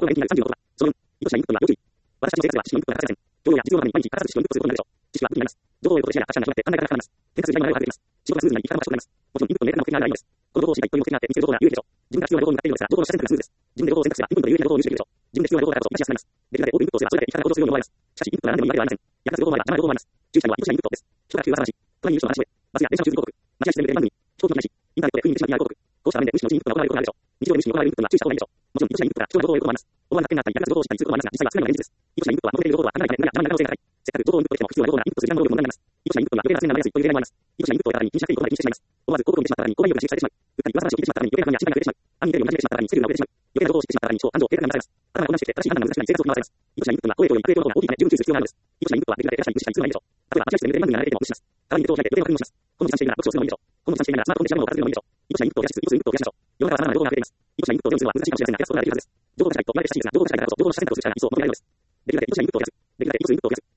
が延期になる36は、その4、意図しないインプットには要注意。私たちの生活では知識のインプットが欠かせません。情報や実用のために毎日欠かさず知識をインプットすることになるでしょう。知識は武器になります。情報量とシェアや発射が始まって考え方が変わります。伝達時代の流れをかけています。仕事がスムーズになり、生き方も賢くなります。もちろんインプットの明確な目的があるのです。この情報を知りたいという目的があって見つけることが有利でしょう。自分が必要な情報に向かっているのですが、情報の取捨選択がスムーズです。自分で情報を選択すればインプットの有利な情報を入手できるでしょう。自分で必要な情報だからこそ活かしやすくなります。できるだけ多くインプットをすればそれだけ生き方が行動するように思われます。しかしインプットが何でもいいわけではありません。役立つ情報もあれば邪魔な情報もあります。注意したいのは意図しないインプットです。人から急噂話、隣にいる人の話をバスや電車の中継広告、街や自然で電番組、飛行機の話、インターネットで不意に見てしまう PR 広告、こうした場面で無視のうちにインプットが行われることがあるでしょう。日常で無視に行われるインプットには注意した方がいいでしょう。もちろん意図しないインプットが貴重な情報を得ることもあります。思わぬ発見があったり役立つ情報を知ったりすることもありますが、実際は少ないのが現実です。意図しないインプットは元々いる情報は離れたり何や邪魔になる可能性が高い。せっかく情報をインプットしても必要な情報がインプットする時間の労力の問題になります。意図しないインプットには余計な発言が生まれやすいという例外もあります。意図しないインプットをやったらに気にしなくていいことまで気にしてしまいます。思わず広告を読んでしまったらに購買意欲が刺激されてしまう。うっかり噂話を聞いてしまったらに余計な不安や心配が増えてしまう。暗に見てるように始めてしまったらにスリルが遅れてしまう。余計な情報を知ってしまったらに思考、感情、計画が乱されます。頭が混乱してきて正しい判断が難しくなり生活を見回されます。意図しないインプットは声とより悪影響の方が大きいため十分注意する必要があるのです。意図しないインプットはできるだけ確かに無視したりするのがいいでしょう。例えば、待合室で眠れる番組が流れていても無視します。代わりにネットを開いて予定の確認をします。この時間しているなら読書をするのもいいでしょう。この時間しているならスマートフォンで調べ物を片付けるのもいいでしょう。意図しないインプットを増やしつつ、意図するインプットを増やしましょう。世の中は様々な情報が溢れています。意図しないインプットをゼロにするのは難しいかもしれませんが、減らすことができるはずです。情報が近いと言われて親しいですが、情報が近いからこそ情報の選択をする力が一層求められるのです。できるだけ意図しないインプットを増やす。できるだけ意図するインプットを増やす。